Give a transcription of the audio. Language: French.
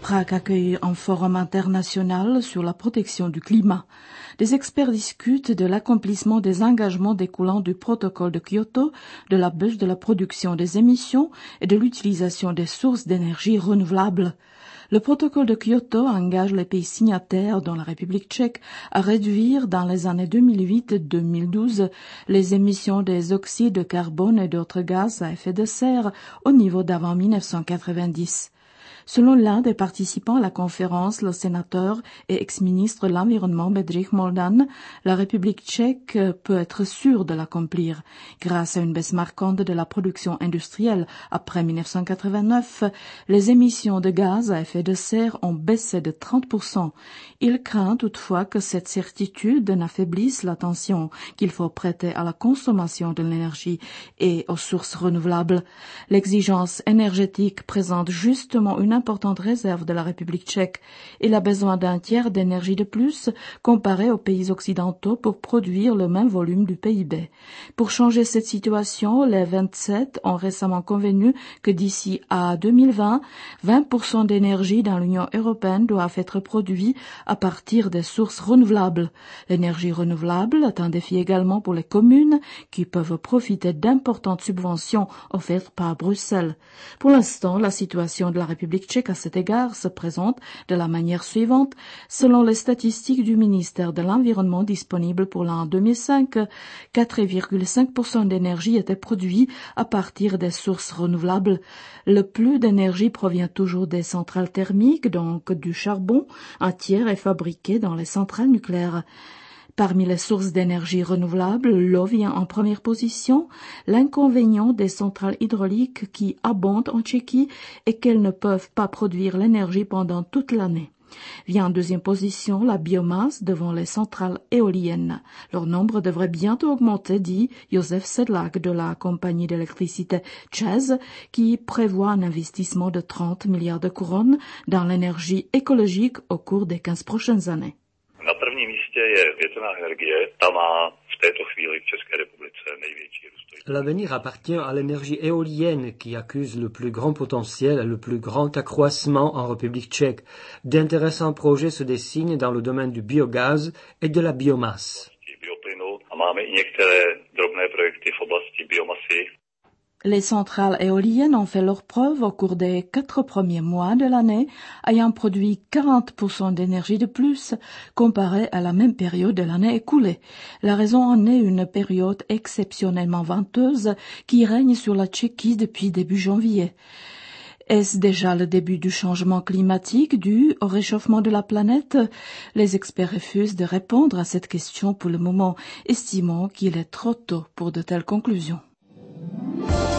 Prague accueille un forum international sur la protection du climat. Des experts discutent de l'accomplissement des engagements découlant du protocole de Kyoto, de la baisse de la production des émissions et de l'utilisation des sources d'énergie renouvelables. Le protocole de Kyoto engage les pays signataires, dont la République tchèque, à réduire dans les années 2008 et 2012 les émissions des oxydes de carbone et d'autres gaz à effet de serre au niveau d'avant 1990. Selon l'un des participants à la conférence, le sénateur et ex-ministre de l'Environnement Bedřich Moldan, la République tchèque peut être sûre de l'accomplir. Grâce à une baisse marquante de la production industrielle après 1989, les émissions de gaz à effet de serre ont baissé de 30%. Il craint toutefois que cette certitude n'affaiblisse l'attention qu'il faut prêter à la consommation de l'énergie et aux sources renouvelables. L'exigence énergétique présente justement une importante réserve de la République tchèque. Il a besoin d'un tiers d'énergie de plus comparé aux pays occidentaux pour produire le même volume du PIB. Pour changer cette situation, les 27 ont récemment convenu que d'ici à 2020, 20% d'énergie dans l'Union européenne doivent être produits à partir des sources renouvelables. L'énergie renouvelable est un défi également pour les communes qui peuvent profiter d'importantes subventions offertes par Bruxelles. Pour l'instant, la situation de la République tchèque à cet égard se présente de la manière suivante. Selon les statistiques du ministère de l'Environnement disponibles pour l'an 2005, 4,5% d'énergie était produite à partir des sources renouvelables. Le plus d'énergie provient toujours des centrales thermiques, donc du charbon. Un tiers est fabriqué dans les centrales nucléaires. Parmi les sources d'énergie renouvelable, l'eau vient en première position. L'inconvénient des centrales hydrauliques qui abondent en Tchéquie est qu'elles ne peuvent pas produire l'énergie pendant toute l'année. Vient en deuxième position la biomasse devant les centrales éoliennes. Leur nombre devrait bientôt augmenter, dit Josef Sedlak de la compagnie d'électricité ČEZ, qui prévoit un investissement de 30 milliards de couronnes dans l'énergie écologique au cours des 15 prochaines années. Na prvním místě je větrná energie, ta má v této chvíli v České republice největší růst. L'avenir appartient à l'énergie éolienne qui accuse le plus grand potentiel et le plus grand accroissement en République tchèque. D'intéressants projets se dessinent dans le domaine du biogaz et de la biomasse. Bioplynu a máme i některé drobné projekty v oblasti biomasy. Les centrales éoliennes ont fait leur preuve au cours des 4 premiers mois de l'année, ayant produit 40% d'énergie de plus comparé à la même période de l'année écoulée. La raison en est une période exceptionnellement venteuse qui règne sur la Tchéquie depuis début janvier. Est-ce déjà le début du changement climatique dû au réchauffement de la planète? Les experts refusent de répondre à cette question pour le moment, estimant qu'il est trop tôt pour de telles conclusions.